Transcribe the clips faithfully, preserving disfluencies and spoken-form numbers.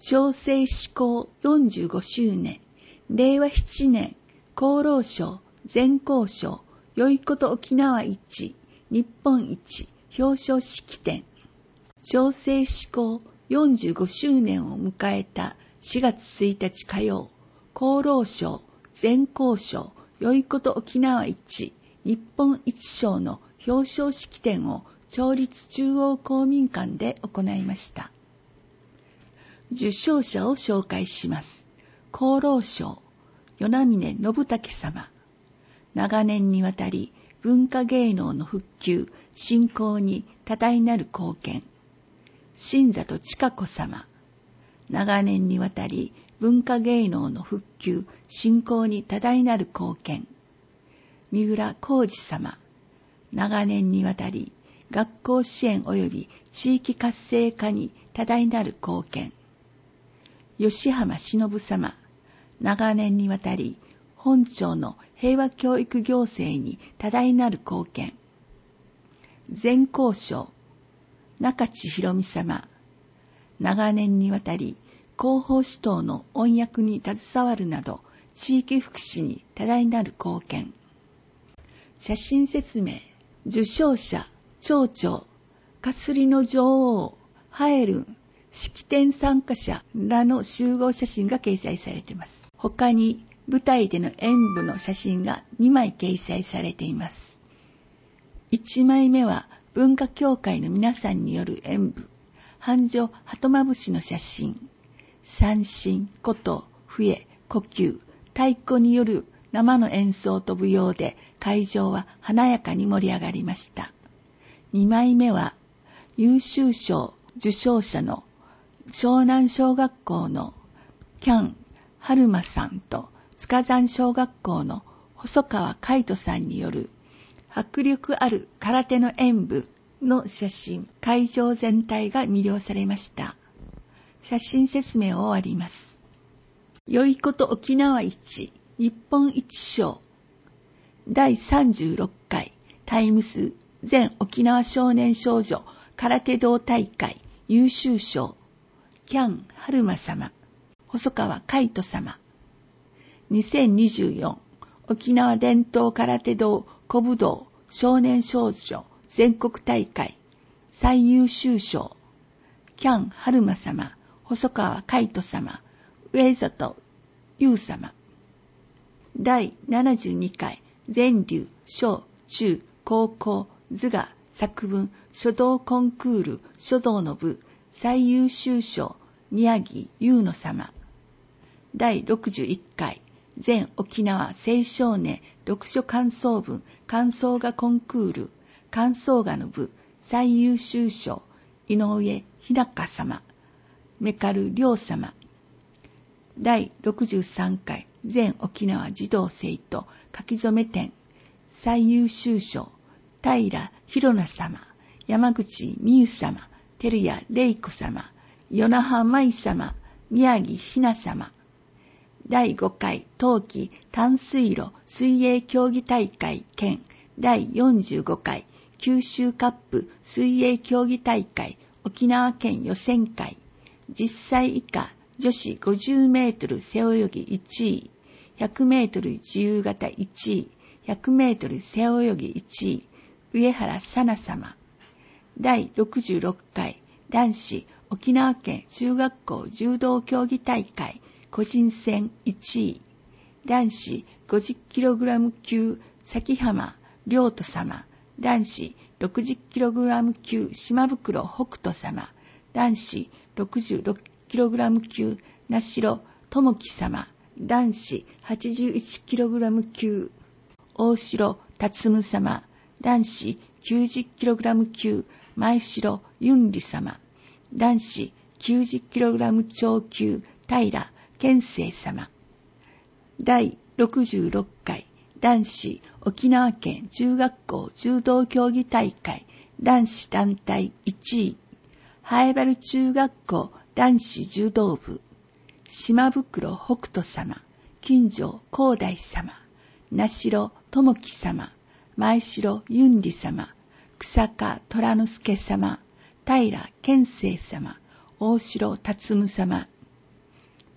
調整施行よんじゅうごしゅうねん、れいわななねん、厚労省、全校賞、よいこと沖縄一、日本一、表彰式典。調整施行よんじゅうごしゅうねんを迎えたしがつついたち火曜、厚労省、全校賞、よいこと沖縄一、日本一賞の表彰式典を町立中央公民館で行いました。受賞者を紹介します。厚労省、与那嶺信武様。長年にわたり文化芸能の復旧、振興に多大なる貢献。新里千佳子様。長年にわたり文化芸能の復旧、振興に多大なる貢献。三浦浩二様。長年にわたり学校支援及び地域活性化に多大なる貢献。吉浜忍様。長年にわたり本町の平和教育行政に多大なる貢献。全校賞、中地博美様。長年にわたり広報使等の音訳に携わるなど地域福祉に多大なる貢献。写真説明。受賞者、町長、かすりの女王、ハエルン、式典参加者らの集合写真が掲載されています。他に舞台での演舞の写真がにまい掲載されています。いちまいめは文化協会の皆さんによる演舞、繁盛鳩間節の写真、三振、琴、笛、呼吸、太鼓による生の演奏と舞踊で会場は華やかに盛り上がりました。にまいめは優秀賞受賞者の湘南小学校のキャン・春馬さんと塚山小学校の細川海人さんによる迫力ある空手の演舞の写真、会場全体が魅了されました。写真説明を終わります。よいこと沖縄一、日本一賞。だいさんじゅうろっかいタイムス全沖縄少年少女空手道大会優秀賞。キャン・春馬様、細川海人様。にせんにじゅうよん沖縄伝統空手道古武道少年少女全国大会最優秀賞。キャン・春馬様、細川海人様、上里優様。だいななじゅうにかい全流小中高校図画作文書道コンクール書道の部最優秀賞宮城優乃様。だいろくじゅういっかい全沖縄青少年読書感想文感想画コンクール感想画の部最優秀賞井上日高様、メカル亮様。だいろくじゅうさんかい全沖縄児童生徒書き初め展最優秀賞平弘奈様、山口美優様、照屋玲子様、与那覇舞様、宮城ひな様。だいごかい冬季淡水路水泳競技大会兼だいよんじゅうごかい九州カップ水泳競技大会沖縄県予選会じゅっさい以下女子ごじゅうメートル背泳ぎいちい、ひゃくメートル自由形いちい、ひゃくメートル背泳ぎいちい、上原さな様。だいろくじゅうろっかい男子沖縄県中学校柔道競技大会個人戦いちい、男子 ごじゅっキログラム 級崎浜亮斗様、男子 ろくじゅっキログラム 級島袋北斗様、男子 ろくじゅうろっキログラム 級名城智樹様、男子 はちじゅういちキログラム 級大城辰夢様、男子 きゅうじゅっキログラム 級前城윤리様、男子 きゅうじゅっキログラム 超級平健生様。だいろくじゅうろっかい男子沖縄県中学校柔道競技大会男子団体いちい、南風原中学校男子柔道部島袋北斗様、金城光大様、名城智樹様、前城윤리様、草加虎之助様、平健生様、大城辰夢様。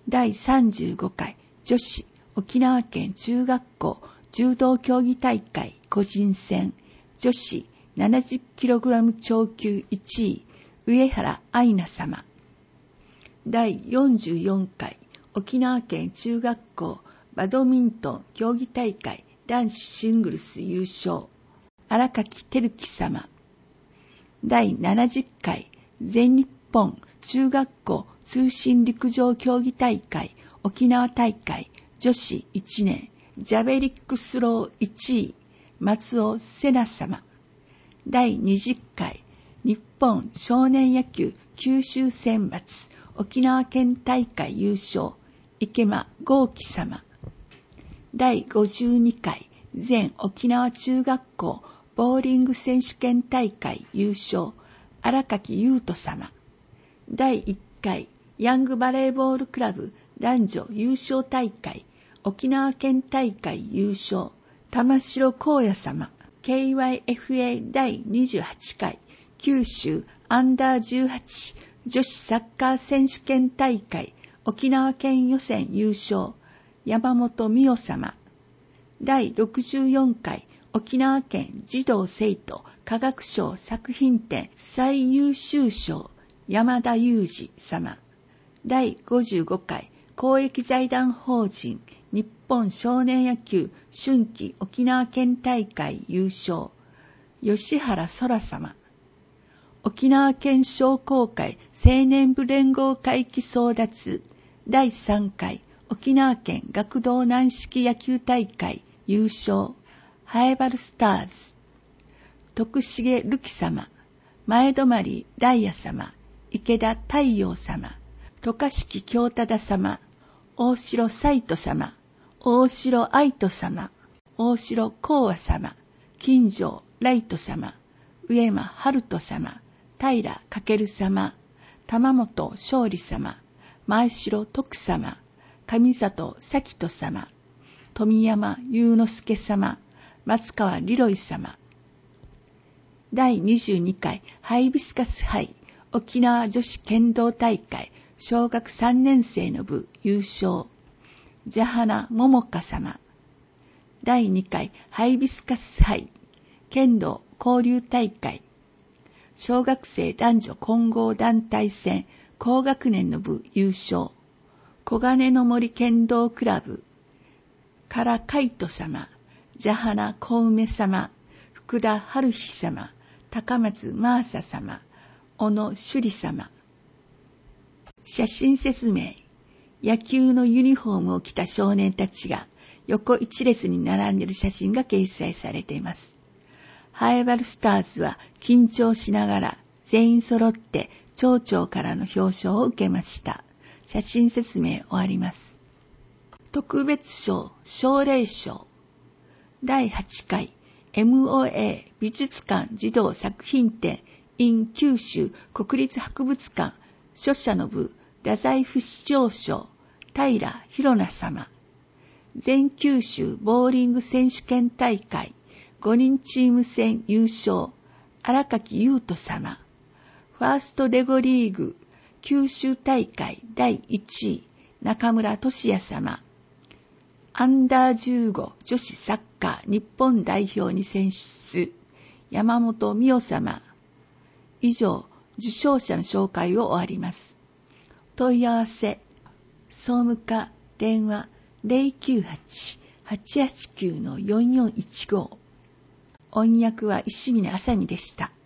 だいさんじゅうごかい女子沖縄県中学校柔道競技大会個人戦女子 ななじゅっキログラム 超級いちい上原愛菜様。だいよんじゅうよんかい沖縄県中学校バドミントン競技大会男子シングルス優勝荒垣照樹様。だいななじゅっかい全日本中学校通信陸上競技大会沖縄大会女子いちねんジャベリックスローいちい松尾瀬奈様。だいにじゅっかい日本少年野球九州選抜沖縄県大会優勝池間豪輝様。だいごじゅうにかい全沖縄中学校ボーリング選手権大会優勝荒垣優斗様。だいいっかいヤングバレーボールクラブ男女優勝大会沖縄県大会優勝玉城光也様。 ケーワイエフエー だいにじゅうはちかい九州アンダーじゅうはち女子サッカー選手権大会沖縄県予選優勝山本美代様。だいろくじゅうよんかい沖縄県児童生徒科学賞作品展最優秀賞山田裕二様。だいごじゅうごかい公益財団法人日本少年野球春季沖縄県大会優勝吉原空様。沖縄県商工会青年部連合会期争奪だいさんかい沖縄県学童軟式野球大会優勝ハエバルスターズ徳重瑠希様。前泊ダイヤ様。池田太陽様。渡嘉敷京忠様。大城斎人様。大城愛人様。大城光和様。金城ライト様。上間春人様。平翔様。玉本勝利様。前城徳様。上里咲人様。富山祐之助様。松川理ロイ様。だいにじゅうにかいハイビスカス杯沖縄女子剣道大会小学さんねん生の部優勝蛇花桃香様。だいにかいハイビスカス杯剣道交流大会小学生男女混合団体戦高学年の部優勝小金の森剣道クラブ唐海人様。蛇花小梅様。福田春日様。高松マーサ様。小野朱里様。写真説明。野球のユニフォームを着た少年たちが横一列に並んでいる写真が掲載されています。ハエバルスターズは緊張しながら全員揃って町長からの表彰を受けました。写真説明終わります。特別賞奨励賞だいはちかい エムオーエー 美術館児童作品展 in 九州国立博物館書写の部太宰府市長賞平弘奈様。全九州ボーリング選手権大会ごにんチーム戦優勝荒垣優斗様。ファーストレゴリーグ九州大会だいいちい中村俊也様。アンダーじゅうご女子サッカー日本代表に選出山本美代様。以上受賞者の紹介を終わります。問い合わせ総務課電話 ゼロきゅうはち はちはちきゅう よんよんいちご 音訳は石峰あさみでした。